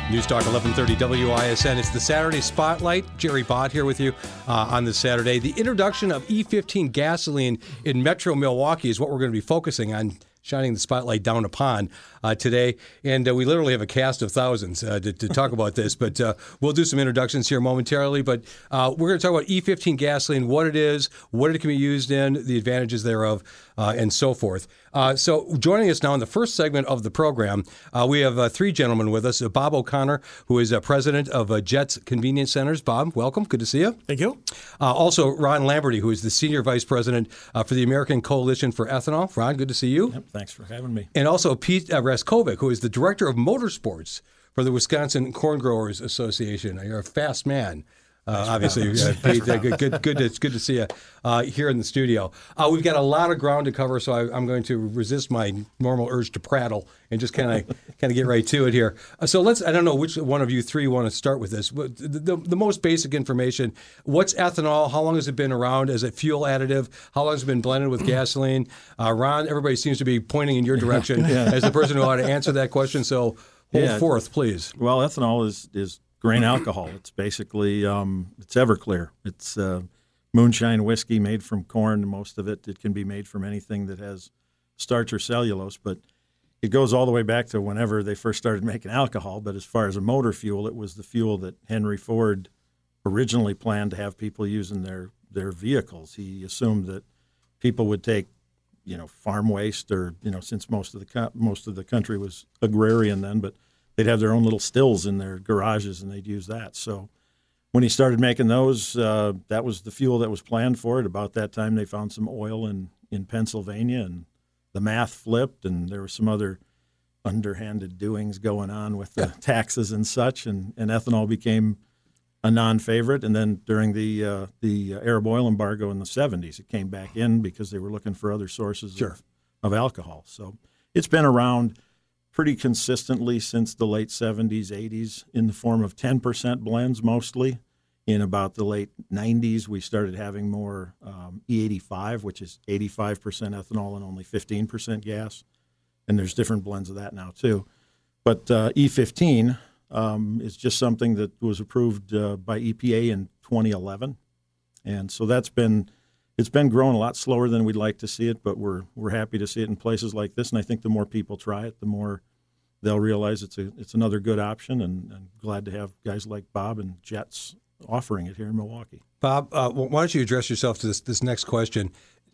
News Talk 1130 WISN. It's the Saturday Spotlight. Jerry Bott here with you on this Saturday. The introduction of E15 gasoline in Metro Milwaukee is what we're going to be focusing on, shining the spotlight down upon today. And we literally have a cast of thousands to talk about this, but we'll do some introductions here momentarily. But we're going to talk about E15 gasoline, what it is, what it can be used in, the advantages thereof, and so forth. So joining us now in the first segment of the program, we have three gentlemen with us. Bob O'Connor, who is president of Jets Convenience Centers. Bob, welcome. Good to see you. Thank you. Also, Ron Lamberty, who is the senior vice president for the American Coalition for Ethanol. Ron, good to see you. Yep, thanks for having me. And also Pete Raskovic, who is the director of motorsports for the Wisconsin Corn Growers Association. You're a fast man. Obviously, Pete, good to see you here in the studio. We've got a lot of ground to cover, so I'm going to resist my normal urge to prattle and just kind of get right to it here. So I don't know which one of you three want to start with this. The most basic information: what's ethanol? How long has it been around as a fuel additive? How long has it been blended with gasoline? Ron, everybody seems to be pointing in your direction as the person who ought to answer that question. So hold forth, please. Well, ethanol is grain alcohol. It's basically it's Everclear. It's moonshine whiskey made from corn. Most of it can be made from anything that has starch or cellulose, but it goes all the way back to whenever they first started making alcohol. But as far as a motor fuel, it was the fuel that Henry Ford originally planned to have people use in their vehicles. He assumed that people would take farm waste, or since most of the country was agrarian then, but they'd have their own little stills in their garages, and they'd use that. So when he started making those, that was the fuel that was planned for it. About that time, they found some oil in Pennsylvania, and the math flipped, and there were some other underhanded doings going on with the taxes and such, and ethanol became a non-favorite. And then during the Arab oil embargo in the 70s, it came back in because they were looking for other sources of alcohol. So it's been around pretty consistently since the late 70s, 80s, in the form of 10% blends mostly. In about the late 90s, we started having more E85, which is 85% ethanol and only 15% gas. And there's different blends of that now, too. But E15 is just something that was approved by EPA in 2011. And so it's been growing a lot slower than we'd like to see it, but we're happy to see it in places like this. And I think the more people try it, the more they'll realize it's another good option, and glad to have guys like Bob and Jets offering it here in Milwaukee. Bob, why don't you address yourself to this next question?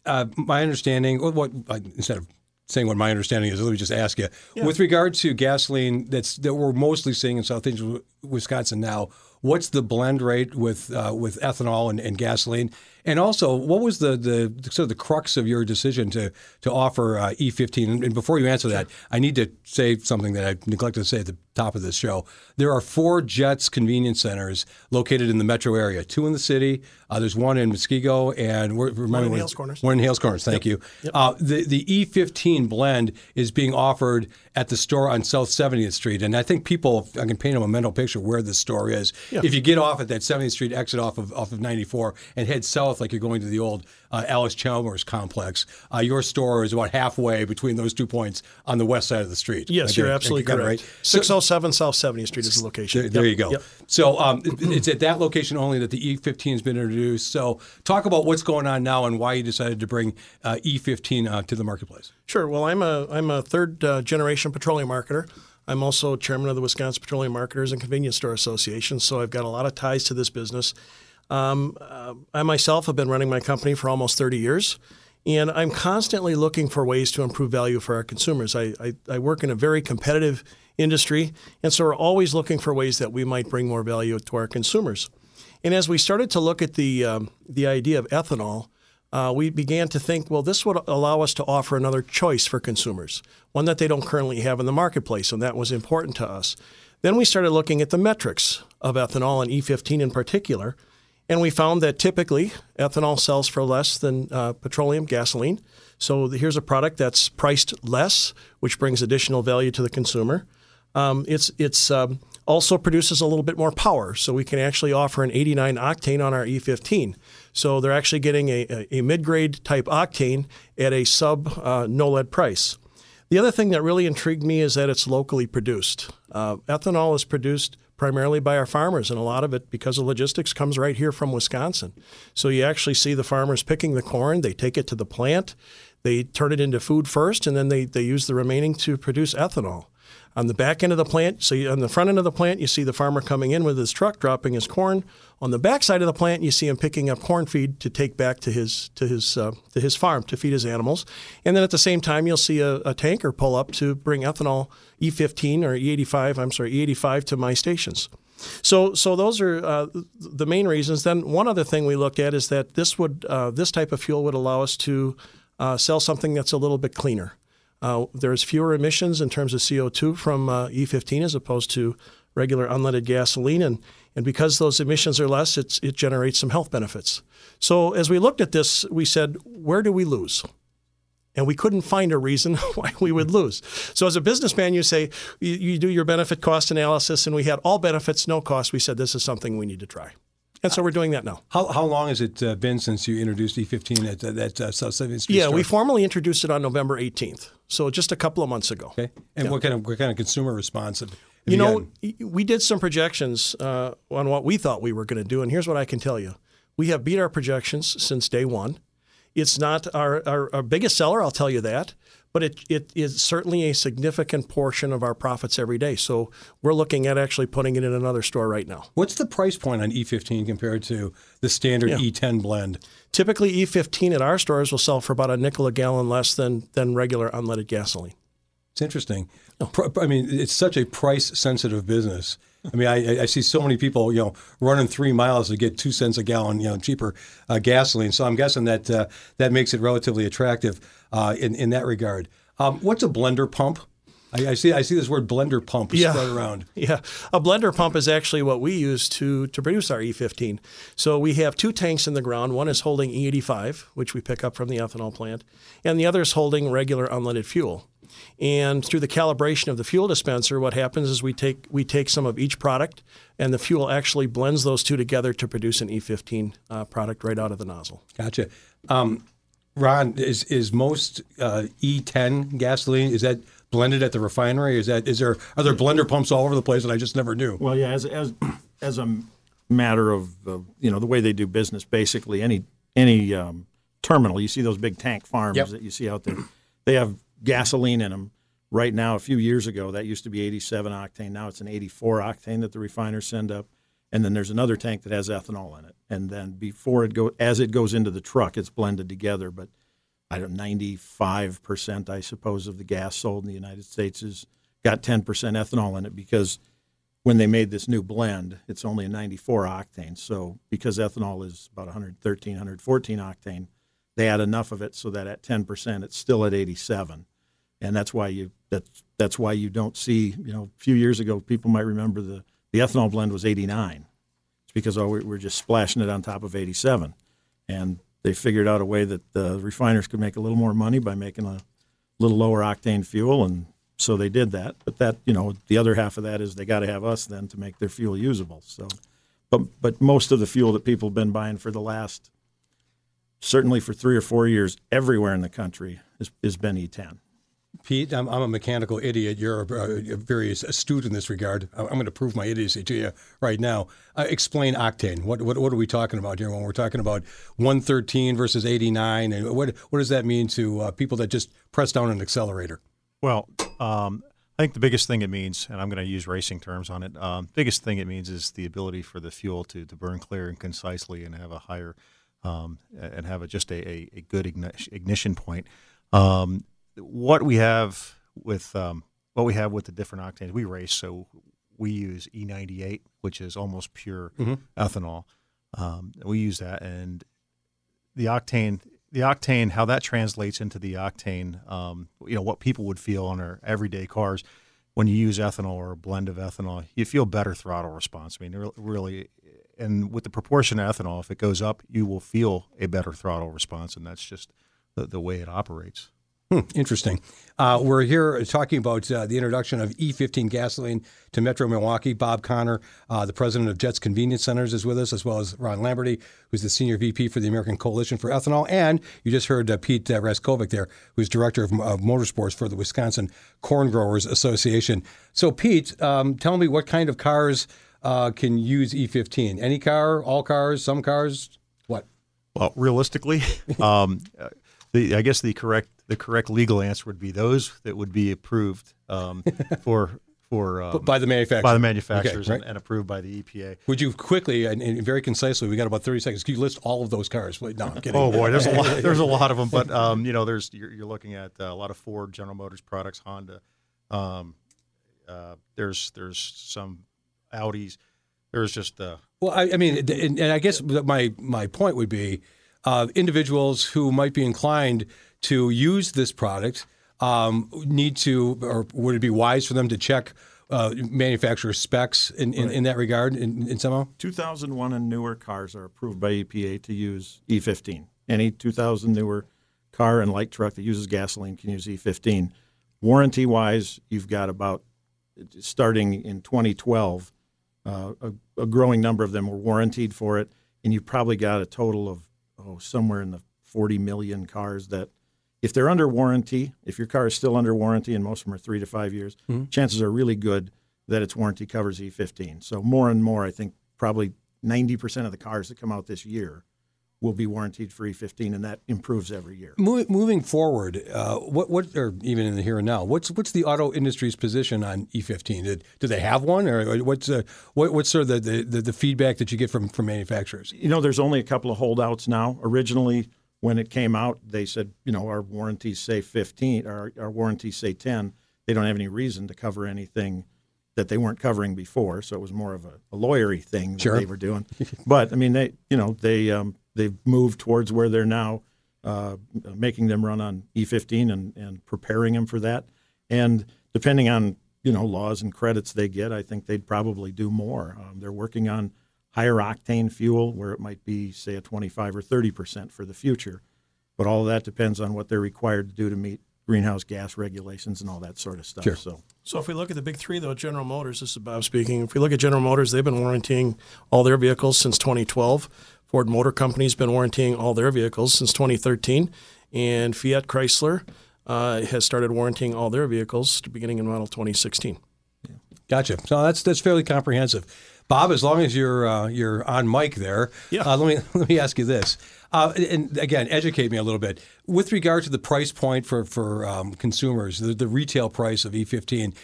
My understanding, instead of saying what my understanding is, let me just ask you. Yeah. With regard to gasoline that we're mostly seeing in southeastern Wisconsin now, what's the blend rate with ethanol and gasoline? And also, what was the sort of the crux of your decision to offer E15? And before you answer that, I need to say something that I neglected to say at the top of this show. There are 4 Jets Convenience Centers located in the metro area, 2 in the city. There's one in Muskego, and one in Hales Corners. One in Hales Corners, thank you. Yep. The E15 blend is being offered at the store on South 70th Street. And I think I can paint them a mental picture where this store is. Yeah. If you get off at that 70th Street exit off of 94 and head south like you're going to the old Alice Chalmers complex, your store is about halfway between those 2 points on the west side of the street. Yes, you're absolutely correct. Right? 607 South 70th Street is the location. There you go. Yep. So it's at that location only that the E15 has been introduced. So talk about what's going on now and why you decided to bring E15 to the marketplace. Sure. Well, I'm a third generation petroleum marketer. I'm also chairman of the Wisconsin Petroleum Marketers and Convenience Store Association, so I've got a lot of ties to this business. I myself have been running my company for almost 30 years, and I'm constantly looking for ways to improve value for our consumers. I work in a very competitive industry, and so we're always looking for ways that we might bring more value to our consumers. And as we started to look at the idea of ethanol, we began to think, well, this would allow us to offer another choice for consumers, one that they don't currently have in the marketplace, and that was important to us. Then we started looking at the metrics of ethanol and E15 in particular, and we found that typically ethanol sells for less than petroleum gasoline. So here's a product that's priced less, which brings additional value to the consumer. It's also produces a little bit more power, so we can actually offer an 89 octane on our E15. So they're actually getting a mid-grade type octane at a sub no lead price. The other thing that really intrigued me is that it's locally produced. Ethanol is produced primarily by our farmers, and a lot of it, because of logistics, comes right here from Wisconsin. So you actually see the farmers picking the corn, they take it to the plant, they turn it into food first, and then they use the remaining to produce ethanol. On the back end of the plant, on the front end of the plant, you see the farmer coming in with his truck, dropping his corn. On the back side of the plant, you see him picking up corn feed to take back to his farm to feed his animals. And then at the same time, you'll see a tanker pull up to bring ethanol, E15 or E85 to my stations. So those are the main reasons. Then one other thing we looked at is that this type of fuel would allow us to sell something that's a little bit cleaner. There's fewer emissions in terms of CO2 from E15 as opposed to regular unleaded gasoline, and because those emissions are less, it generates some health benefits. So as we looked at this, we said, where do we lose? And we couldn't find a reason why we would lose. So as a businessman, you say, you do your benefit cost analysis, and we had all benefits, no cost. We said, this is something we need to try. And so we're doing that now. How long has it been since you introduced E15 at South 7th Street? Yeah, we formally introduced it on November 18th, so just a couple of months ago. Okay. And what kind of consumer response have you gotten? We did some projections on what we thought we were going to do, and here's what I can tell you. We have beat our projections since day one. It's not our biggest seller, I'll tell you that, but it is certainly a significant portion of our profits every day. So we're looking at actually putting it in another store right now. What's the price point on E15 compared to the standard E10 blend? Typically, E15 at our stores will sell for about a nickel a gallon less than regular unleaded gasoline. It's interesting. I mean, it's such a price-sensitive business. I mean, I see so many people, running 3 miles to get 2 cents a gallon, cheaper gasoline. So I'm guessing that that makes it relatively attractive in that regard. What's a blender pump? I see this word blender pump spread around. Yeah, a blender pump is actually what we use to produce our E15. So we have 2 tanks in the ground. One is holding E85, which we pick up from the ethanol plant, and the other is holding regular unleaded fuel. And through the calibration of the fuel dispenser, what happens is we take some of each product, and the fuel actually blends those two together to produce an E15 product right out of the nozzle. Gotcha. Ron, is most E10 gasoline, is that blended at the refinery? Are there blender pumps all over the place that I just never knew? Well, yeah, as a matter of the way they do business, basically any terminal, you see those big tank farms that you see out there, they have gasoline in them. Right now, a few years ago, that used to be 87 octane. Now it's an 84 octane that the refiners send up. And then there's another tank that has ethanol in it. And then as it goes into the truck, it's blended together. But 95%, I suppose, of the gas sold in the United States has got 10% ethanol in it, because when they made this new blend, it's only a 94 octane. So because ethanol is about 113, 114 octane, they add enough of it so that at 10%, it's still at 87. And that's why you don't see, a few years ago, people might remember the ethanol blend was 89. It's because we're just splashing it on top of 87. And they figured out a way that the refiners could make a little more money by making a little lower octane fuel, and so they did that. But that, the other half of that is they got to have us then to make their fuel usable. So, but most of the fuel that people have been buying for the last, certainly for 3 or 4 years, everywhere in the country has been E10. Pete, I'm a mechanical idiot. You're very astute in this regard. I'm going to prove my idiocy to you right now. Explain octane. What are we talking about here when we're talking about 113 versus 89? And what does that mean to people that just press down an accelerator? Well, I think the biggest thing it means, and I'm going to use racing terms on it, biggest thing it means is the ability for the fuel to burn clear and concisely and have a higher and have just a good ignition point. What we have with the different octanes, we race, so we use E98, which is almost pure ethanol. We use that, and the octane, how that translates into the octane, what people would feel on our everyday cars when you use ethanol or a blend of ethanol, you feel better throttle response. I mean, really, and with the proportion of ethanol, if it goes up, you will feel a better throttle response, and that's just the way it operates. Interesting. We're here talking about the introduction of E15 gasoline to Metro Milwaukee. Bob Connor, the president of Jets Convenience Centers, is with us, as well as Ron Lamberty, who's the senior VP for the American Coalition for Ethanol. And you just heard Pete Raskovic there, who's director of motorsports for the Wisconsin Corn Growers Association. So, Pete, tell me what kind of cars can use E15? Any car, all cars, some cars, what? Well, realistically, I guess the correct legal answer would be those that would be approved for by the manufacturer. By the manufacturers, okay, right. and approved by the EPA. Would you quickly and very concisely, we got about 30 seconds, can you list all of those cars? No, I'm kidding. Oh boy, there's a lot. There's a lot of them, but you're looking at a lot of Ford, General Motors products, Honda. There's some Audis. There's just well, I mean, and I guess my point would be individuals who might be inclined to use this product need to, or would it be wise for them to check manufacturer specs in that regard in somehow? 2001 and newer cars are approved by EPA to use E15. Any 2000 newer car and light truck that uses gasoline can use E15. Warranty-wise, you've got about, starting in 2012, a growing number of them were warranted for it, and you've probably got a total of somewhere in the 40 million cars that, if they're under warranty, if your car is still under warranty, and most of them are 3 to 5 years, chances are really good that its warranty covers E15. So more and more, I think probably 90% of the cars that come out this year will be warranted for E15, and that improves every year. Moving forward, what or even in the here and now, what's the auto industry's position on E15? Do they have one, or what's sort of the feedback that you get from manufacturers? There's only a couple of holdouts now. Originally, when it came out, they said, our warranties say 15, or our warranties say 10. They don't have any reason to cover anything that they weren't covering before. So it was more of a lawyery thing that Sure. they were doing. But I mean, they've moved towards where they're now making them run on E15 and preparing them for that. And depending on laws and credits they get, I think they'd probably do more. They're working on higher octane fuel, where it might be, say, a 25 or 30% for the future. But all of that depends on what they're required to do to meet greenhouse gas regulations and all that sort of stuff. Sure. So if we look at the big three, though, General Motors, this is Bob speaking. If we look at General Motors, they've been warrantying all their vehicles since 2012. Ford Motor Company's been warrantying all their vehicles since 2013. And Fiat Chrysler has started warrantying all their vehicles beginning in model 2016. Gotcha. So that's fairly comprehensive. Bob, as long as you're on mic there, let me ask you this, and again, educate me a little bit with regard to the price point for consumers, the retail price of E15.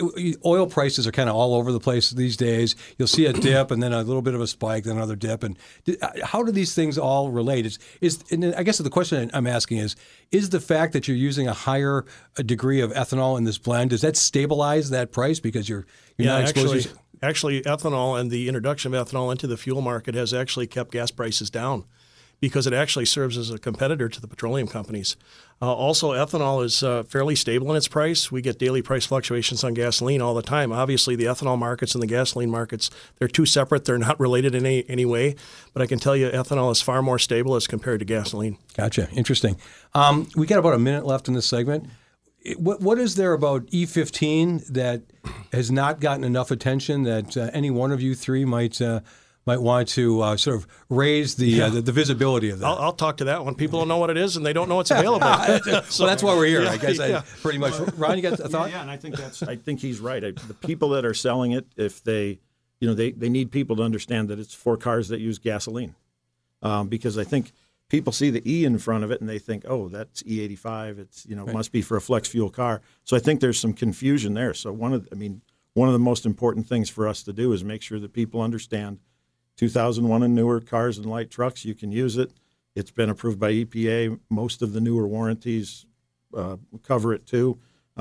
Oil prices are kind of all over the place these days. You'll see a dip and then a little bit of a spike, then another dip. And how do these things all relate? And I guess the question I'm asking is the fact that you're using a higher degree of ethanol in this blend, does that stabilize that price because you're not exposed? Actually, ethanol and the introduction of ethanol into the fuel market has actually kept gas prices down because it actually serves as a competitor to the petroleum companies. Also, ethanol is fairly stable in its price. We get daily price fluctuations on gasoline all the time. Obviously, the ethanol markets and the gasoline markets, they're two separate. They're not related in any way. But I can tell you ethanol is far more stable as compared to gasoline. Gotcha. Interesting. We got about a minute left in this segment. What is there about E15 that has not gotten enough attention that any one of you three might want to sort of raise the visibility of that? I'll talk to that one. People don't know what it is and they don't know it's available. So that's why we're here. I guess pretty much. Ron, you got a thought? Yeah, and I think he's right. The people that are selling it, if they need people to understand that it's for cars that use gasoline, because I think people see the E in front of it and they think, oh, that's E85. It's it must be for a flex fuel car. So I think there's some confusion there. So one of the most important things for us to do is make sure that people understand 2001 and newer cars and light trucks, you can use it. It's been approved by EPA. Most of the newer warranties cover it too.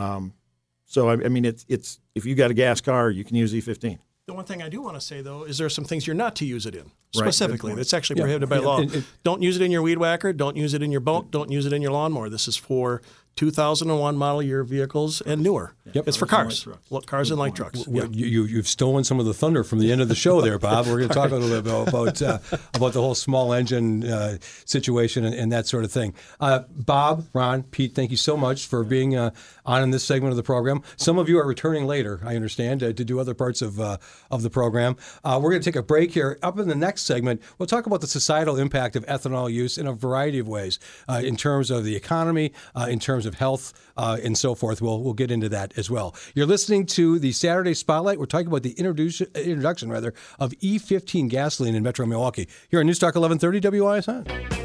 So it's if you got a gas car, you can use E15. The one thing I do want to say, though, is there are some things you're not to use it in. specifically. It's actually prohibited by law. Don't use it in your weed whacker. Don't use it in your boat. Don't use it in your lawnmower. This is for 2001 model year vehicles and newer. It's for cars, cars and light trucks. You've stolen some of the thunder from the end of the show there, Bob. We're going to talk a little bit about the whole small engine situation and that sort of thing. Bob, Ron, Pete, thank you so much for being on in this segment of the program. Some of you are returning later, I understand, to do other parts of the program. We're going to take a break here. Up in the next segment, we'll talk about the societal impact of ethanol use in a variety of ways, in terms of the economy, in terms of health, and so forth. We'll get into that as well. You're listening to the Saturday Spotlight. We're talking about the introduction of E15 gasoline in Metro Milwaukee. Here on Newstalk 1130 WISN.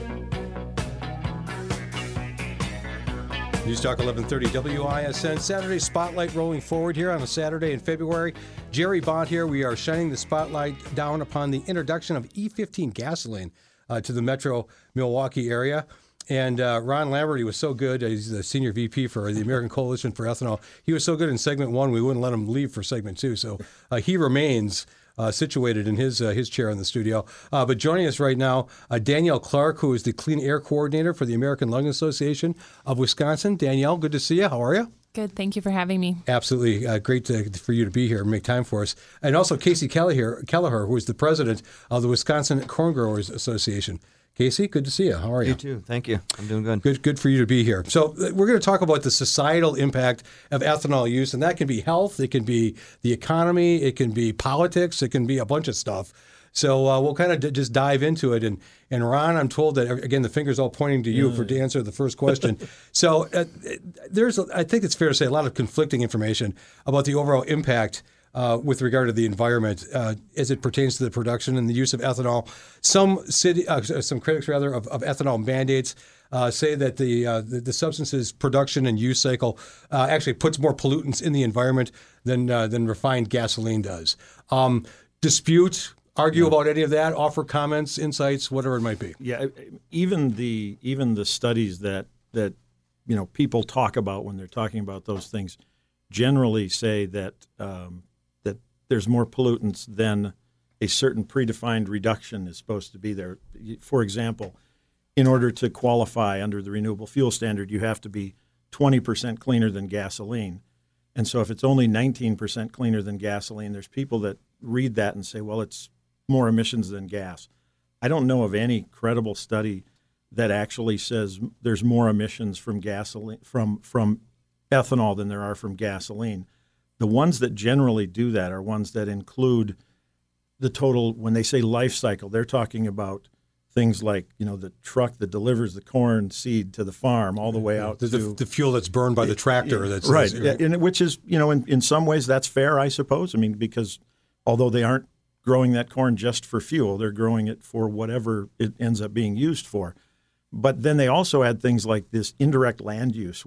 Newstalk 1130 WISN. Saturday Spotlight rolling forward here on a Saturday in February. Jerry Bott here. We are shining the spotlight down upon the introduction of E15 gasoline to the Metro Milwaukee area. And Ron Lamberty was so good. He's the senior VP for the American Coalition for Ethanol. He was so good in segment 1, we wouldn't let him leave for segment 2. So he remains situated in his chair in the studio. But joining us right now, Danielle Clark, who is the Clean Air Coordinator for the American Lung Association of Wisconsin. Danielle, good to see you. How are you? Good. Thank you for having me. Absolutely. Great for you to be here and make time for us. And also Casey Kelleher, who is the president of the Wisconsin Corn Growers Association. Casey, good to see you. How are you? You too. Thank you. I'm doing good. Good for you to be here. So we're going to talk about the societal impact of ethanol use, and that can be health, it can be the economy, it can be politics, it can be a bunch of stuff. So we'll kind of just dive into it. And Ron, I'm told that, again, the finger's all pointing to you to answer the first question. So I think it's fair to say, a lot of conflicting information about the overall impact with regard to the environment as it pertains to the production and the use of ethanol. Some critics of ethanol mandates say that the substance's production and use cycle actually puts more pollutants in the environment than refined gasoline does. Dispute, argue about any of that, offer comments, insights, whatever it might be. Yeah, even the studies that people talk about when they're talking about those things generally say that that there's more pollutants than a certain predefined reduction is supposed to be there. For example, in order to qualify under the renewable fuel standard, you have to be 20% cleaner than gasoline. And so if it's only 19% cleaner than gasoline, there's people that read that and say, well, it's more emissions than gas. I don't know of any credible study that actually says there's more emissions from gasoline from ethanol than there are from gasoline. The ones that generally do that are ones that include the total. When they say life cycle, they're talking about things like, the truck that delivers the corn seed to the farm all the way out to the fuel that's burned by the tractor. That's right. And which is, in some ways that's fair, I suppose. I mean, because although they aren't growing that corn just for fuel, they're growing it for whatever it ends up being used for. But then they also add things like this indirect land use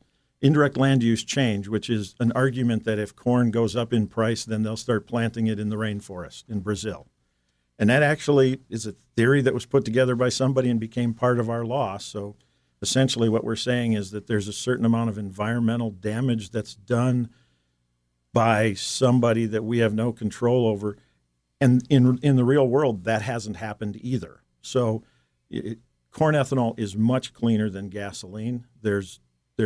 change, which is an argument that if corn goes up in price, then they'll start planting it in the rainforest in Brazil. And that actually is a theory that was put together by somebody and became part of our law. So essentially what we're saying is that there's a certain amount of environmental damage that's done by somebody that we have no control over. And in the real world, that hasn't happened either. So corn ethanol is much cleaner than gasoline. There's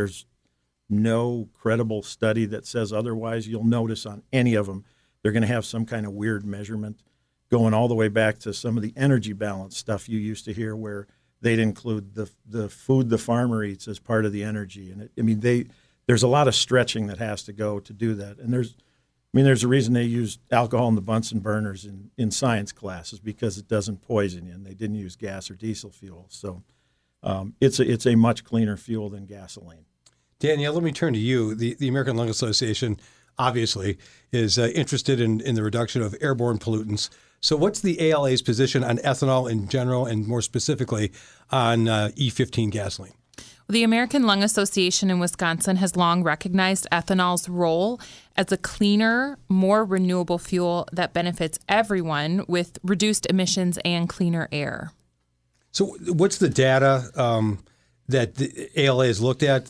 no credible study that says otherwise. You'll notice on any of them, they're going to have some kind of weird measurement going all the way back to some of the energy balance stuff you used to hear where they'd include the food the farmer eats as part of the energy. And there's a lot of stretching that has to go to do that. And there's a reason they used alcohol in the Bunsen burners in science classes, because it doesn't poison you, and they didn't use gas or diesel fuel. So it's a much cleaner fuel than gasoline. Danielle, let me turn to you. The American Lung Association obviously is interested in the reduction of airborne pollutants. So what's the ALA's position on ethanol in general, and more specifically on E15 gasoline? The American Lung Association in Wisconsin has long recognized ethanol's role as a cleaner, more renewable fuel that benefits everyone with reduced emissions and cleaner air. So what's the data that the ALA has looked at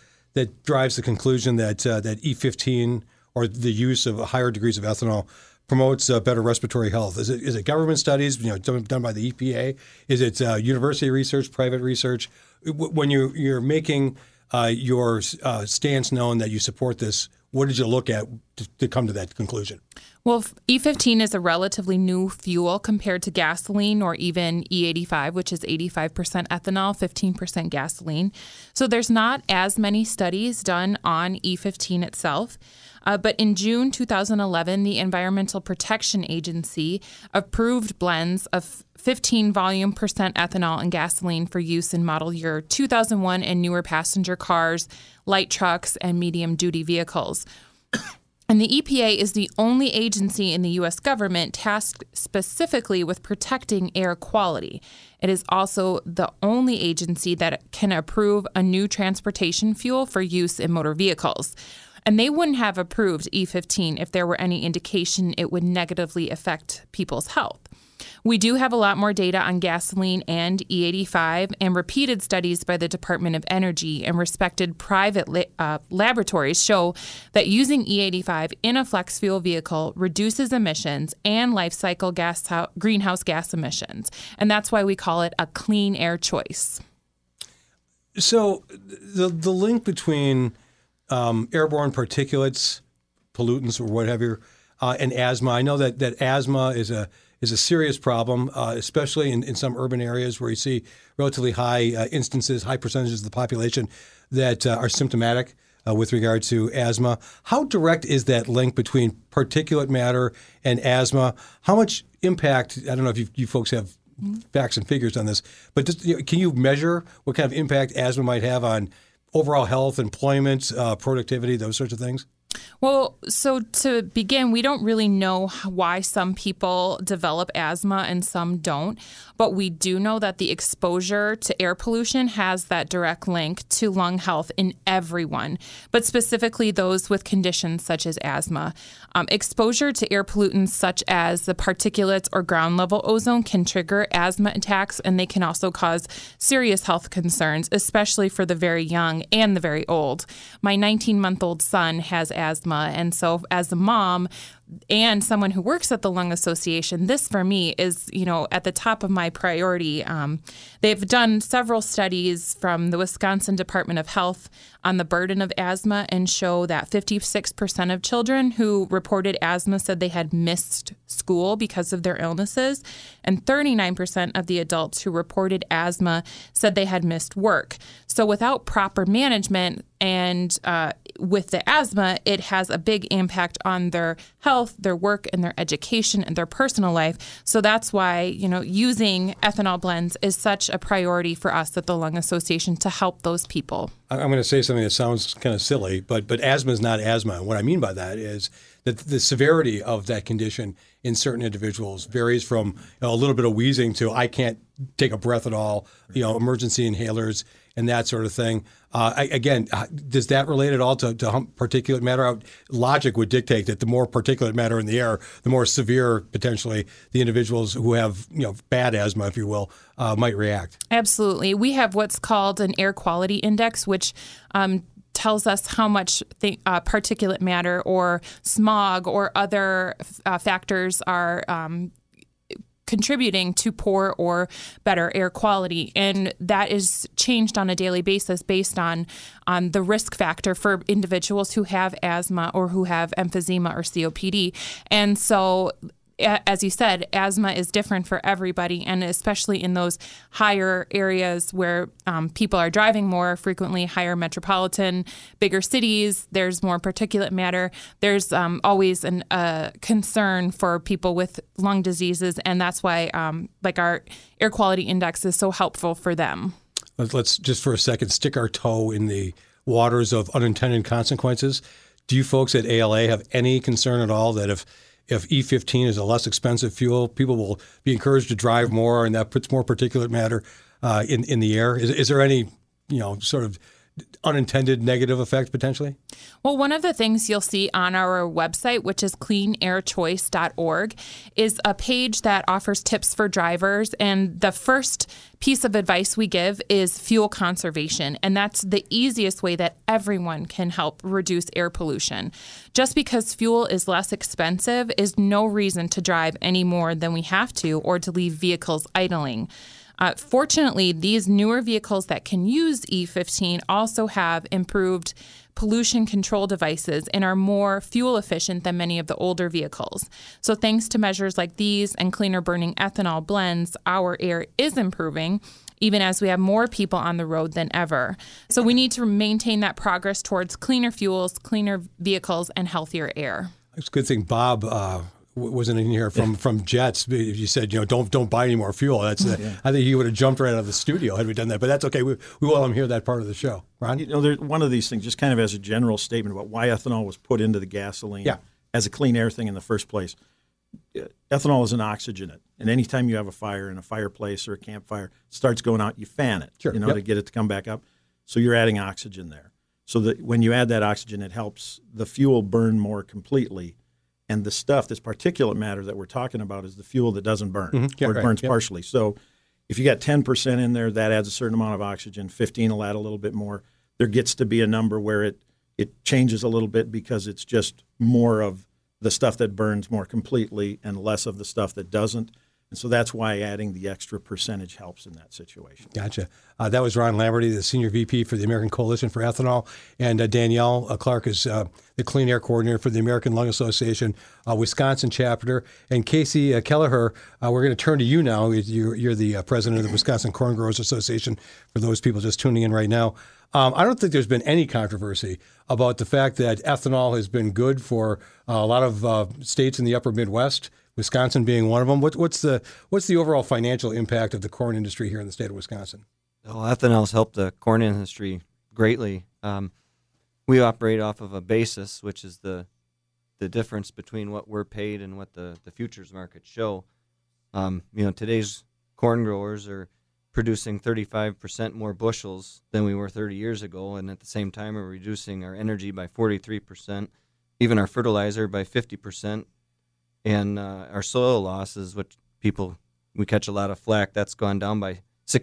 that drives the conclusion that E15 or the use of higher degrees of ethanol promotes better respiratory health? Is it government studies, done by the EPA? Is it university research, private research? When you're making your stance known that you support this, what did you look at to come to that conclusion? Well, E15 is a relatively new fuel compared to gasoline or even E85, which is 85% ethanol, 15% gasoline. So there's not as many studies done on E15 itself. But in June 2011, the Environmental Protection Agency approved blends of 15 volume percent ethanol and gasoline for use in model year 2001 and newer passenger cars, light trucks, and medium-duty vehicles. And the EPA is the only agency in the U.S. government tasked specifically with protecting air quality. It is also the only agency that can approve a new transportation fuel for use in motor vehicles. And they wouldn't have approved E15 if there were any indication it would negatively affect people's health. We do have a lot more data on gasoline and E85, and repeated studies by the Department of Energy and respected private laboratories show that using E85 in a flex fuel vehicle reduces emissions and life cycle greenhouse gas emissions. And that's why we call it a clean air choice. So the link between airborne particulates, pollutants, or what have you, and asthma. I know that asthma is a serious problem, especially in some urban areas where you see relatively high instances, high percentages of the population that are symptomatic with regard to asthma. How direct is that link between particulate matter and asthma? How much impact, I don't know if you folks have facts and figures on this, but just, can you measure what kind of impact asthma might have on overall health, employment, productivity, those sorts of things? Well, so to begin, we don't really know why some people develop asthma and some don't, but we do know that the exposure to air pollution has that direct link to lung health in everyone, but specifically those with conditions such as asthma. Exposure to air pollutants such as the particulates or ground level ozone can trigger asthma attacks, and they can also cause serious health concerns, especially for the very young and the very old. My 19-month-old son has asthma, and so as a mom and someone who works at the Lung Association, this for me is, at the top of my priority. They've done several studies from the Wisconsin Department of Health on the burden of asthma and show that 56% of children who reported asthma said they had missed school because of their illnesses, and 39% of the adults who reported asthma said they had missed work. So without proper management and with the asthma, it has a big impact on their health, their work, and their education and their personal life. So that's why, using ethanol blends is such a priority for us at the Lung Association to help those people. I'm going to say something that sounds kind of silly, but asthma is not asthma. And what I mean by that is that the severity of that condition in certain individuals varies from a little bit of wheezing to I can't take a breath at all, emergency inhalers and that sort of thing. Again, does that relate at all to particulate matter? Logic would dictate that the more particulate matter in the air, the more severe potentially the individuals who have bad asthma, if you will, might react. Absolutely. We have what's called an air quality index, which tells us how much particulate matter or smog or other factors are contributing to poor or better air quality. And that is changed on a daily basis based on the risk factor for individuals who have asthma or who have emphysema or COPD. And so, as you said, asthma is different for everybody, and especially in those higher areas where people are driving more frequently, higher metropolitan, bigger cities, there's more particulate matter. There's always a concern for people with lung diseases, and that's why our air quality index is so helpful for them. Let's just for a second stick our toe in the waters of unintended consequences. Do you folks at ALA have any concern at all that if E15 is a less expensive fuel, people will be encouraged to drive more, and that puts more particulate matter in the air? Is there any sort of unintended negative effect potentially? Well, one of the things you'll see on our website, which is cleanairchoice.org, is a page that offers tips for drivers. And the first piece of advice we give is fuel conservation. And that's the easiest way that everyone can help reduce air pollution. Just because fuel is less expensive is no reason to drive any more than we have to or to leave vehicles idling. Fortunately, these newer vehicles that can use E15 also have improved pollution control devices and are more fuel efficient than many of the older vehicles. So thanks to measures like these and cleaner burning ethanol blends, our air is improving, even as we have more people on the road than ever. So we need to maintain that progress towards cleaner fuels, cleaner vehicles, and healthier air. It's a good thing Bob wasn't in here from Jets. You said, don't buy any more fuel. That's I think he would have jumped right out of the studio had we done that. But that's okay. We will let him hear that part of the show. Ron? There's one of these things, just kind of as a general statement about why ethanol was put into the gasoline as a clean air thing in the first place. Ethanol is an oxygenant, and anytime you have a fire in a fireplace or a campfire, it starts going out, you fan it, to get it to come back up. So you're adding oxygen there. So that when you add that oxygen, it helps the fuel burn more completely. And the stuff, this particulate matter that we're talking about, is the fuel that doesn't burn, or it burns partially. So if you got 10% in there, that adds a certain amount of oxygen. 15 will add a little bit more. There gets to be a number where it changes a little bit because it's just more of the stuff that burns more completely and less of the stuff that doesn't. And so that's why adding the extra percentage helps in that situation. Gotcha. That was Ron Lamberty, the Senior VP for the American Coalition for Ethanol, and Danielle Clark is the Clean Air Coordinator for the American Lung Association Wisconsin chapter. And Casey Kelleher, we're going to turn to you now. You're the president of the Wisconsin Corn Growers Association, for those people just tuning in right now. I don't think there's been any controversy about the fact that ethanol has been good for a lot of states in the upper Midwest, Wisconsin being one of them. What's the overall financial impact of the corn industry here in the state of Wisconsin? Well, ethanol's helped the corn industry greatly. We operate off of a basis, which is the difference between what we're paid and what the futures markets show. Today's corn growers are producing 35% more bushels than we were 30 years ago, and at the same time we're reducing our energy by 43%, even our fertilizer by 50%. And our soil losses, which we catch a lot of flack, that's gone down by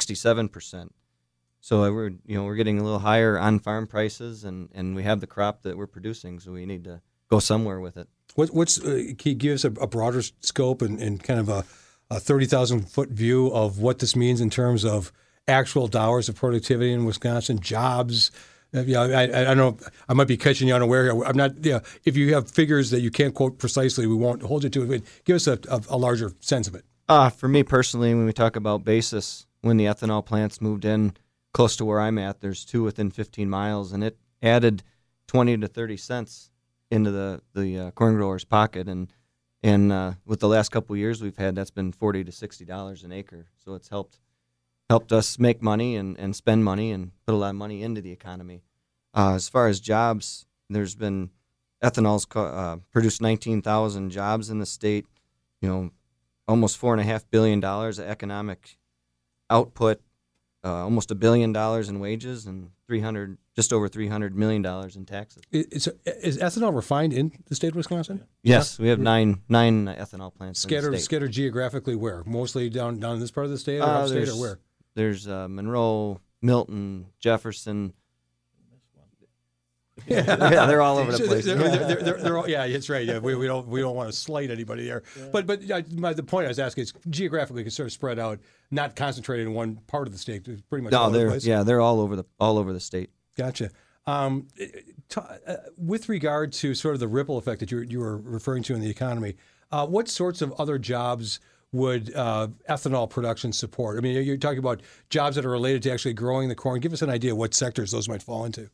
67%. So we're getting a little higher on-farm prices, and we have the crop that we're producing, so we need to go somewhere with it. Can you give us a broader scope and kind of a 30,000-foot view of what this means in terms of actual dollars of productivity in Wisconsin, jobs? I don't know. I might be catching you unaware here. I'm not. If you have figures that you can't quote precisely, we won't hold you to it. But give us a larger sense of it. For me personally, when we talk about basis, when the ethanol plants moved in close to where I'm at, there's two within 15 miles, and it added 20 to 30 cents into the corn grower's pocket. And with the last couple of years we've had, that's been $40 to $60 an acre. So it's helped us make money and spend money and put a lot of money into the economy. As far as jobs, there's been ethanol's produced 19,000 jobs in the state, almost $4.5 billion of economic output, almost $1 billion in wages, and just over $300 million in taxes. Is ethanol refined in the state of Wisconsin? Yes, we have nine ethanol plants in the state. Scattered geographically where? Mostly down in this part of the state, or upstate, or where? There's Monroe, Milton, Jefferson. Yeah, they're all over the place. They're all, it's right. Yeah, we don't want to slight anybody there. Yeah. But the point I was asking is geographically it's sort of spread out, not concentrated in one part of the state. It's pretty much all over the place. Yeah, they're all over the state. Gotcha. With regard to sort of the ripple effect that you were referring to in the economy, what sorts of other jobs would ethanol production support? I mean, you're talking about jobs that are related to actually growing the corn. Give us an idea of what sectors those might fall into.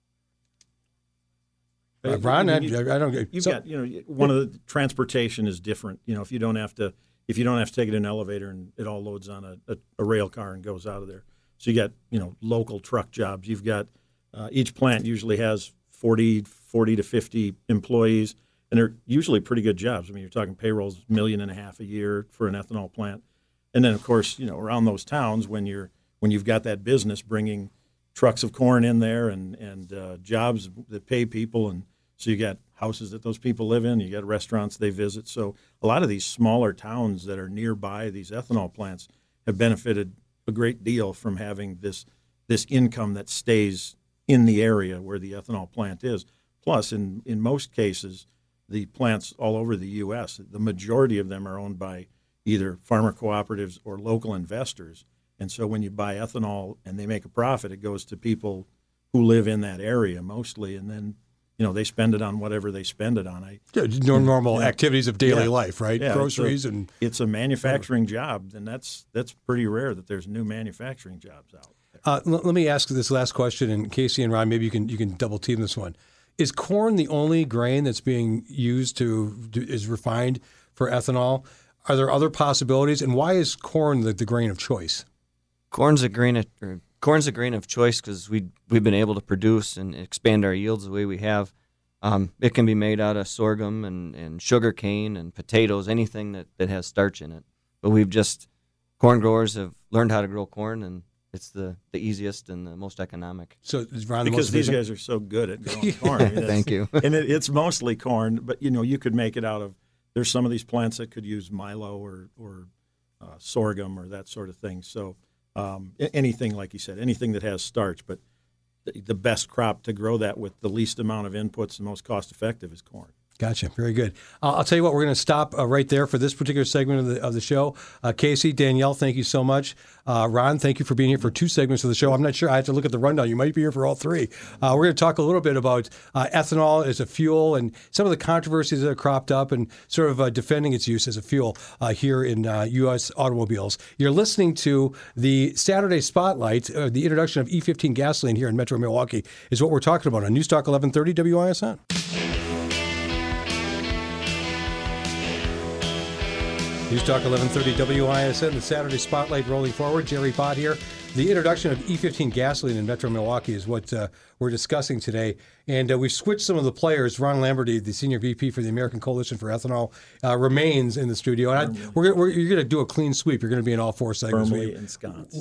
Ron, I don't. You've got one of the transportation is different. If you don't have to take it in an elevator and it all loads on a rail car and goes out of there. So you got local truck jobs. You've got each plant usually has 40 to 50 employees. And they're usually pretty good jobs. I mean, you're talking payrolls $1.5 million a year for an ethanol plant, and then of course, around those towns when you've got that business bringing, trucks of corn in there and jobs that pay people. And so you got houses that those people live in. You got restaurants they visit. So a lot of these smaller towns that are nearby these ethanol plants have benefited a great deal from having this income that stays in the area where the ethanol plant is. Plus, in most cases, the plants all over the U.S., the majority of them are owned by either farmer cooperatives or local investors. And so when you buy ethanol and they make a profit, it goes to people who live in that area mostly, and then they spend it on whatever they spend it on. Normal activities of daily life, right? Yeah, Groceries it's a manufacturing job, and that's pretty rare that there's new manufacturing jobs out there. Let me ask this last question, and Casey and Ron, maybe you can double team this one. Is corn the only grain that's being used is refined for ethanol? Are there other possibilities, and why is corn the grain of choice? Corn's a grain of choice because we've been able to produce and expand our yields the way we have. It can be made out of sorghum and sugar cane and potatoes, anything that has starch in it. But corn growers have learned how to grow corn, and it's the easiest and the most economic. So Ron, because these guys are so good at growing corn. I mean, Thank you. And it's mostly corn, but you could make it out of. There's some of these plants that could use milo or sorghum or that sort of thing. So anything, like you said, anything that has starch. But the best crop to grow that with the least amount of inputs, the most cost effective, is corn. Gotcha. Very good. I'll tell you what, we're going to stop right there for this particular segment of the show. Casey, Danielle, thank you so much. Ron, thank you for being here for 2 segments of the show. I'm not sure. I have to look at the rundown. You might be here for all 3. We're going to talk a little bit about ethanol as a fuel and some of the controversies that have cropped up and sort of defending its use as a fuel here in U.S. automobiles. You're listening to the Saturday Spotlight. The introduction of E15 gasoline here in Metro Milwaukee is what we're talking about on Newstalk 1130 WISN. Newstalk 1130 WISN, the Saturday Spotlight rolling forward. Jerry Bott here. The introduction of E15 gasoline in Metro Milwaukee is what we're discussing today. And we've switched some of the players. Ron Lamberty, the Senior VP for the American Coalition for Ethanol, remains in the studio. And you're going to do a clean sweep. You're going to be in all 4 segments. Firmly ensconced.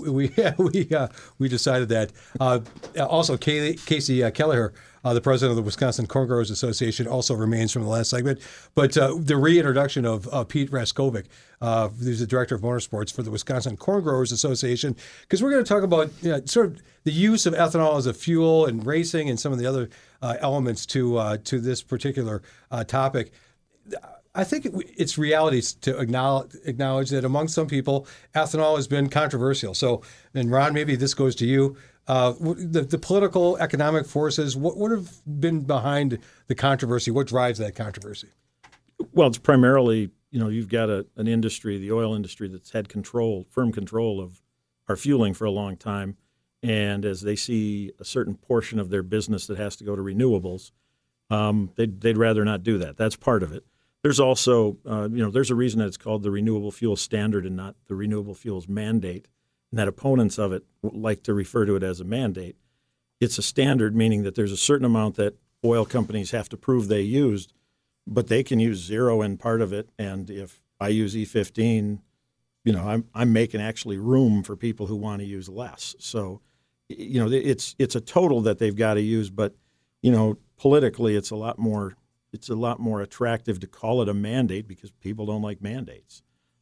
We decided that. Also, Casey Kelleher, the president of the Wisconsin Corn Growers Association, also remains from the last segment. But the reintroduction of Pete Raskovic, who's the director of motorsports for the Wisconsin Corn Growers Association, because we're going to talk about sort of the use of ethanol as a fuel and racing and some of the other elements to this particular topic. I think it's reality to acknowledge that among some people, ethanol has been controversial. So, and Ron, maybe this goes to you. The political, economic forces, what have been behind the controversy? What drives that controversy? Well, it's primarily, you've got an industry, the oil industry, that's had firm control of our fueling for a long time. And as they see a certain portion of their business that has to go to renewables, they'd rather not do that. That's part of it. There's also, there's a reason that it's called the Renewable Fuel Standard and not the Renewable Fuels Mandate, and that opponents of it like to refer to it as a mandate. It's a standard, meaning that there's a certain amount that oil companies have to prove they used, but they can use zero in part of it. And if I use E15, I'm making actually room for people who want to use less. So, it's a total that they've got to use, but politically, it's a lot more attractive to call it a mandate because people don't like mandates.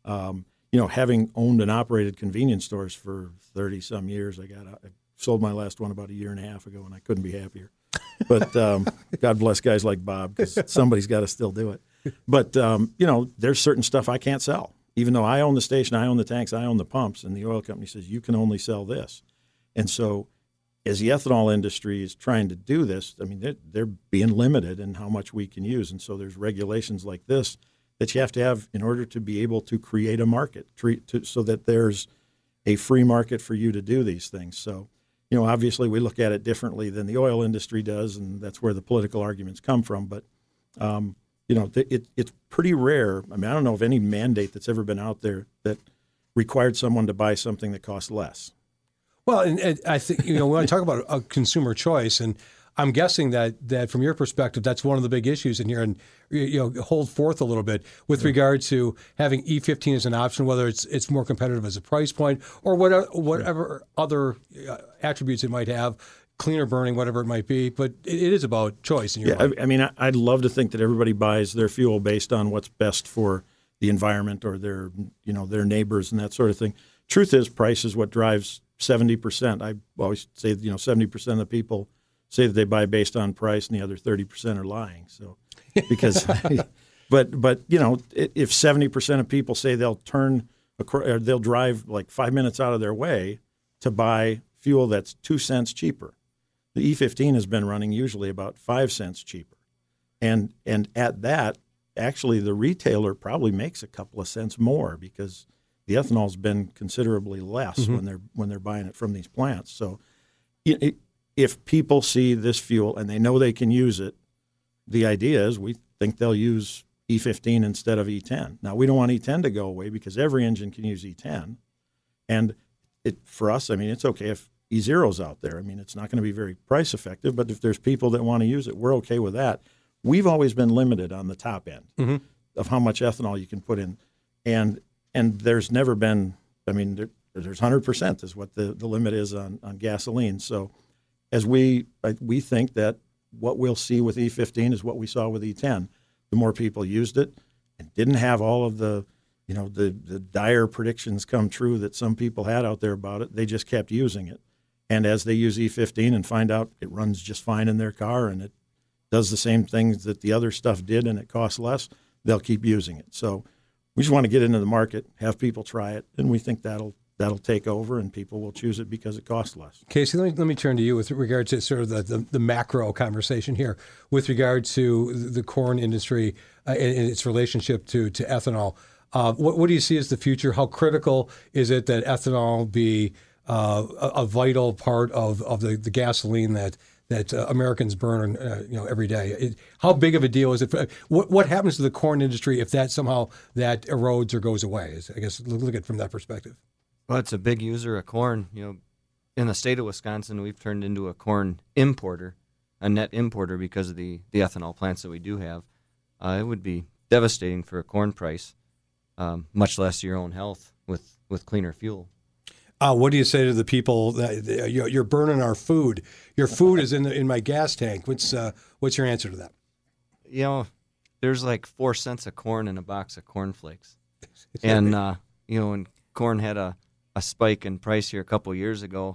Having owned and operated convenience stores for 30-some years, I sold my last one about a year and a half ago, and I couldn't be happier. But God bless guys like Bob, because somebody's got to still do it. But, there's certain stuff I can't sell. Even though I own the station, I own the tanks, I own the pumps, and the oil company says you can only sell this. And so as the ethanol industry is trying to do this, I mean, they're being limited in how much we can use. And so there's regulations like this that you have to have in order to be able to create a market, so that there's a free market for you to do these things. So, obviously we look at it differently than the oil industry does, and that's where the political arguments come from. But, it's pretty rare. I mean, I don't know of any mandate that's ever been out there that required someone to buy something that costs less. Well, and I think, we want to talk about a consumer choice, and I'm guessing that from your perspective, that's one of the big issues in here, and hold forth a little bit with regard to having E15 as an option, whether it's more competitive as a price point or whatever other attributes it might have, cleaner burning, whatever it might be. But it is about choice in your mind. I mean, I'd love to think that everybody buys their fuel based on what's best for the environment or their neighbors and that sort of thing. Truth is, price is what drives 70%. I always say, 70% of the people say that they buy based on price, and the other 30% are lying. So, because, but if 70% of people say they'll drive like 5 minutes out of their way to buy fuel that's 2 cents cheaper, the E15 has been running usually about 5 cents cheaper, and at that, actually, the retailer probably makes a couple of cents more because the ethanol's been considerably less when they're buying it from these plants. So, if people see this fuel and they know they can use it, the idea is we think they'll use E15 instead of E10. Now, we don't want E10 to go away because every engine can use E10, and for us, I mean, it's okay if E0's out there. I mean, it's not going to be very price effective, but if there's people that want to use it, we're okay with that. We've always been limited on the top end of how much ethanol you can put in, and there's never been. I mean, there's 100% is what the limit is on gasoline. So, as we think that what we'll see with E15 is what we saw with E10. The more people used it and didn't have all of the dire predictions come true that some people had out there about it, they just kept using it. And as they use E15 and find out it runs just fine in their car and it does the same things that the other stuff did and it costs less, they'll keep using it. So we just want to get into the market, have people try it, and we think that'll take over and people will choose it because it costs less. Casey, let me turn to you with regard to sort of the macro conversation here with regard to the corn industry and its relationship to ethanol. What do you see as the future? How critical is it that ethanol be a vital part of the gasoline that Americans burn every day? How big of a deal is it? What happens to the corn industry if that somehow that erodes or goes away? I guess look at it from that perspective. Well, it's a big user of corn. In the state of Wisconsin, we've turned into a corn importer, a net importer because of the ethanol plants that we do have. It would be devastating for a corn price, much less your own health with cleaner fuel. What do you say to the people that you're burning our food? Your food is in my gas tank. What's your answer to that? There's like 4 cents of corn in a box of cornflakes, and when corn had a spike in price here a couple years ago,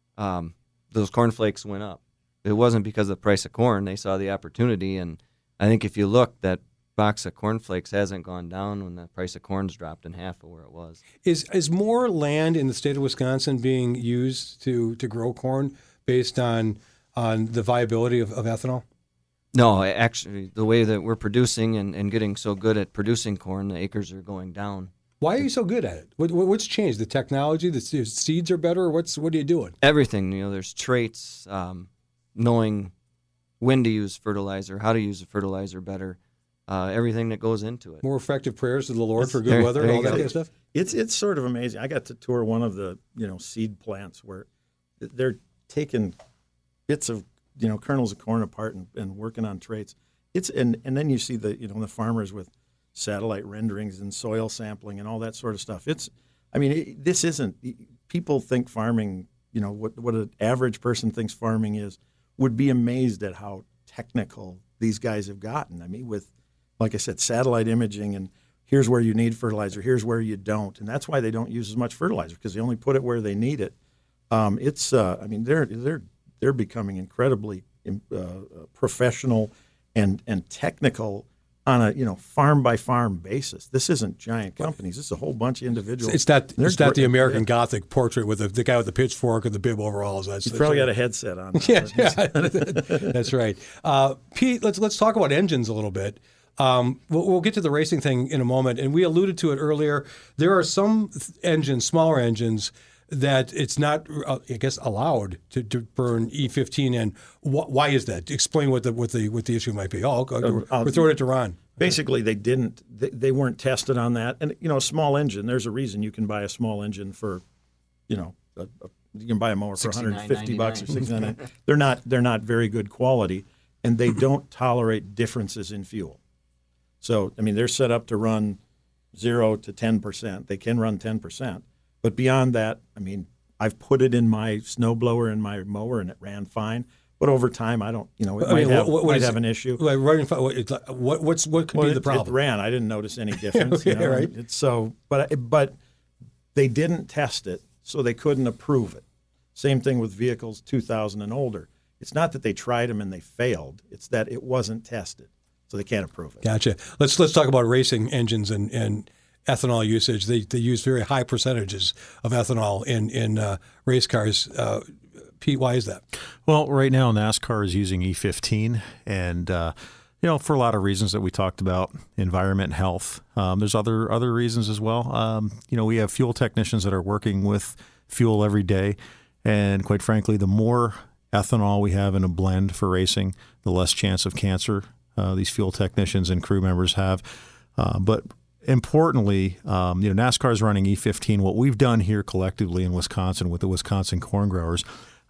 those cornflakes went up. It wasn't because of the price of corn. They saw the opportunity, and I think if you look, that box of cornflakes hasn't gone down when the price of corn's dropped in half of where it was. Is more land in the state of Wisconsin being used to grow corn based on the viability of ethanol? No, actually, the way that we're producing and getting so good at producing corn, the acres are going down. Why are you so good at it? What's changed? The technology? The seeds are better? Or what are you doing? Everything. There's traits, knowing when to use fertilizer, how to use the fertilizer better, everything that goes into it. More effective prayers to the Lord for good weather and all that kind of stuff? It's sort of amazing. I got to tour one of the seed plants where they're taking bits of kernels of corn apart and working on traits. And then you see the farmers with satellite renderings and soil sampling and all that sort of stuff. This isn't, people think farming, what an average person thinks farming is, would be amazed at how technical these guys have gotten. With, like I said, satellite imaging and here's where you need fertilizer, here's where you don't. And that's why they don't use as much fertilizer, because they only put it where they need it. They're becoming incredibly professional and technical on a farm by farm basis. This isn't giant companies. This is a whole bunch of individuals. It's not the American Gothic portrait with the guy with the pitchfork and the bib overalls. He's probably got a headset on. Yeah, that's right. Pete, let's talk about engines a little bit. We'll get to the racing thing in a moment, and we alluded to it earlier. There are some engines, smaller engines, that it's not, I guess, allowed to burn E15 in. Why is that? Explain what the issue might be. We're throwing it to Ron. Basically, they weren't tested on that. And a small engine, there's a reason you can buy a small engine for, you can buy a mower for $150 or $69.99. $69. They're not very good quality, and they don't tolerate differences in fuel. So, I mean, they're set up to run 0 to 10%. They can run 10%. But beyond that, I mean, I've put it in my snowblower and my mower, and it ran fine. But over time, I don't, it might have an issue. Like running, what could be the problem? It ran. I didn't notice any difference. Okay, right. It's so, but they didn't test it, so they couldn't approve it. Same thing with vehicles 2000 and older. It's not that they tried them and they failed. It's that it wasn't tested, so they can't approve it. Gotcha. Let's talk about racing engines and ethanol usage. They use very high percentages of ethanol in race cars. Pete, why is that? Well, right now NASCAR is using E15, and for a lot of reasons that we talked about, environment, health. There's other reasons as well. We have fuel technicians that are working with fuel every day, and quite frankly, the more ethanol we have in a blend for racing, the less chance of cancer these fuel technicians and crew members have. But importantly, NASCAR is running E15. What we've done here collectively in Wisconsin with the Wisconsin corn growers,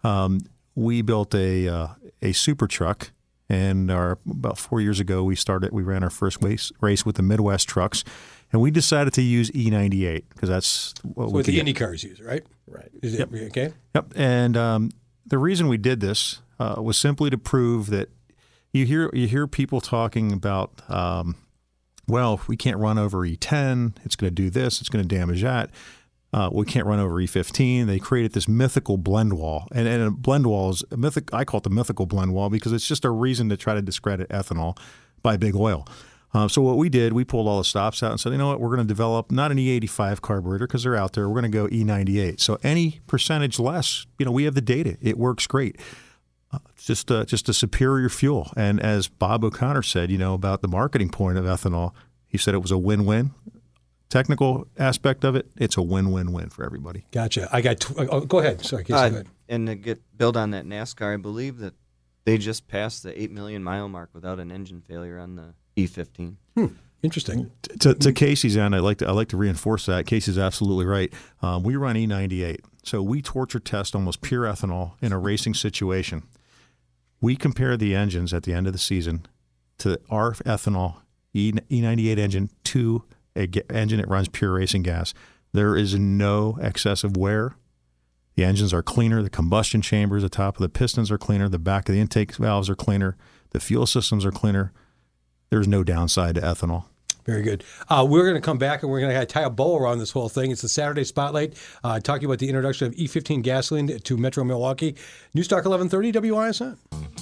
we built a super truck, and about 4 years ago we ran our first race with the Midwest trucks, and we decided to use E98 because that's what the Indy cars use, right? Right. Is it okay? Yep. And the reason we did this was simply to prove that you hear people talking about, well, we can't run over E10. It's going to do this. It's going to damage that. We can't run over E15. They created this mythical blend wall, and a blend wall is I call it the mythical blend wall because it's just a reason to try to discredit ethanol by big oil. So what we did, we pulled all the stops out and said, you know what, we're going to develop not an E85 carburetor because they're out there. We're going to go E98. So any percentage less, we have the data. It works great. Just a superior fuel. And as Bob O'Connor said, about the marketing point of ethanol, he said it was a win-win. Technical aspect of it, it's a win-win-win for everybody. Gotcha. I got. Go ahead. Sorry, Casey, go ahead. And to build on that NASCAR, I believe that they just passed the 8 million mile mark without an engine failure on the E15. Interesting. To Casey's end, I like to reinforce that. Casey's absolutely right. We run E98, so we torture test almost pure ethanol in a racing situation. We compare the engines at the end of the season to our ethanol E98 engine to an engine that runs pure racing gas. There is no excessive wear. The engines are cleaner. The combustion chambers, the top of the pistons are cleaner. The back of the intake valves are cleaner. The fuel systems are cleaner. There's no downside to ethanol. Very good. We're going to come back and we're going to tie a bow around this whole thing. It's the Saturday Spotlight, talking about the introduction of E15 gasoline to Metro Milwaukee. Newstalk 1130 WISN.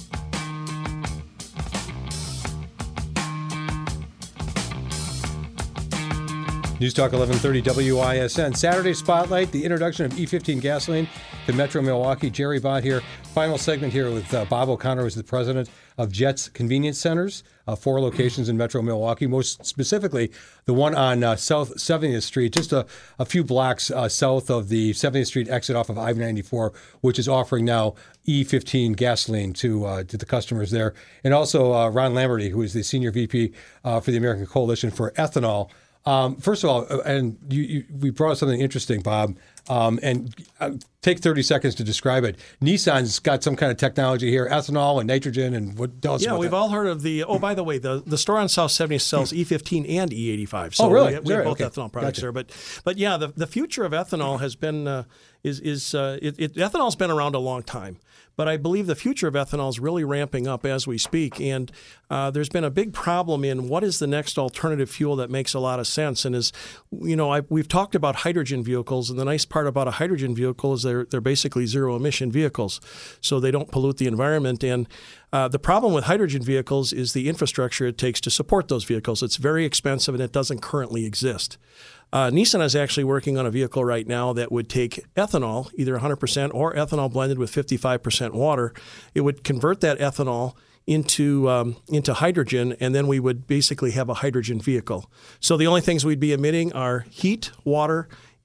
Newstalk 1130 WISN. Saturday Spotlight, the introduction of E15 gasoline to Metro Milwaukee. Jerry Bott here. Final segment here with Bob O'Connor, who's the president of Jet's Convenience Centers, 4 locations in Metro Milwaukee, most specifically the one on South 70th Street, just a few blocks south of the 70th Street exit off of I-94, which is offering now E15 gasoline to the customers there. And also Ron Lamberty, who is the senior VP for the American Coalition for Ethanol. First of all, and we brought up something interesting, Bob, and take 30 seconds to describe it. Nissan's got some kind of technology here, ethanol and nitrogen, and what else? Yeah, we've all heard of the. Oh, by the way, the store on South 70 sells E15 and E85. So really? We have both okay. ethanol products Gotcha. there. But yeah, the future of ethanol has been ethanol's been around a long time. But I believe the future of ethanol is really ramping up as we speak. And there's been a big problem in what is the next alternative fuel that makes a lot of sense. And we've talked about hydrogen vehicles. And the nice part about a hydrogen vehicle is they're basically zero emission vehicles. So they don't pollute the environment. And the problem with hydrogen vehicles is the infrastructure it takes to support those vehicles. It's very expensive and it doesn't currently exist. Nissan is actually working on a vehicle right now that would take ethanol, either 100% or ethanol blended with 55% water. It would convert that ethanol into hydrogen, and then we would basically have a hydrogen vehicle. So the only things we'd be emitting are heat, water,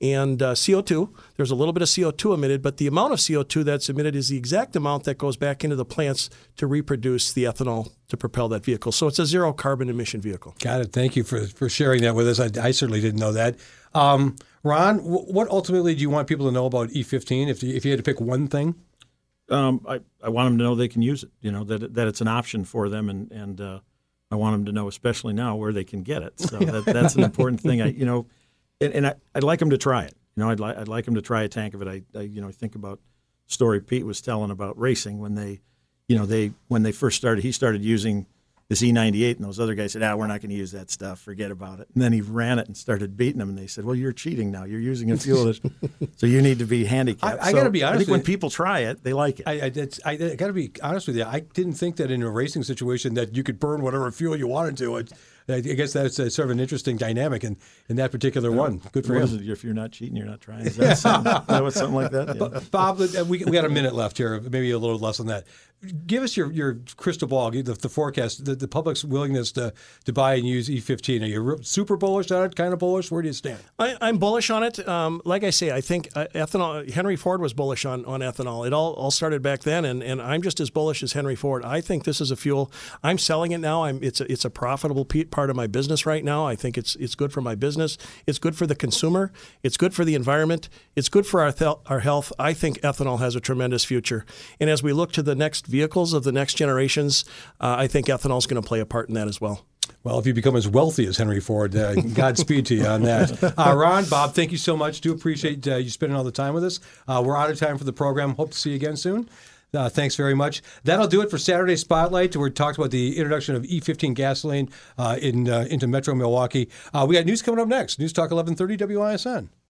And CO2, there's a little bit of CO2 emitted, but the amount of CO2 that's emitted is the exact amount that goes back into the plants to reproduce the ethanol to propel that vehicle. So it's a zero carbon emission vehicle. Got it. Thank you for sharing that with us. I certainly didn't know that. Ron, what ultimately do you want people to know about E15 if you had to pick one thing? I want them to know they can use it, that it's an option for them, and I want them to know, especially now, where they can get it. So that's an important thing. I'd like them to try it. I'd like them to try a tank of it. I think about the story Pete was telling about racing when they first started. He started using this E98, and those other guys said, we're not going to use that stuff. Forget about it. And then he ran it and started beating them, and they said, well, you're cheating now. You're using a fuel so you need to be handicapped. I got to be honest. I think when people try it, they like it. I got to be honest with you. I didn't think that in a racing situation that you could burn whatever fuel you wanted to. I guess that's sort of an interesting dynamic in that particular one. Good for him. If you're not cheating, you're not trying. Is that something like that? Yeah. Bob, we got a minute left here, maybe a little less than that. Give us your crystal ball, the forecast, the public's willingness to buy and use E15. Are you super bullish on it, kind of bullish? Where do you stand? I'm bullish on it. Like I say, I think ethanol. Henry Ford was bullish on ethanol. It all started back then, and I'm just as bullish as Henry Ford. I think this is a fuel. I'm selling it now. It's a profitable part of my business right now. I think it's good for my business. It's good for the consumer. It's good for the environment. It's good for our health. I think ethanol has a tremendous future. And as we look to the next vehicles of the next generations, I think ethanol is going to play a part in that as well. Well, if you become as wealthy as Henry Ford, Godspeed to you on that. Ron, Bob, thank you so much. Do appreciate you spending all the time with us. We're out of time for the program. Hope to see you again soon. Thanks very much. That'll do it for Saturday Spotlight. We talked about the introduction of E15 gasoline into Metro Milwaukee. We got news coming up next. News Talk 1130 WISN.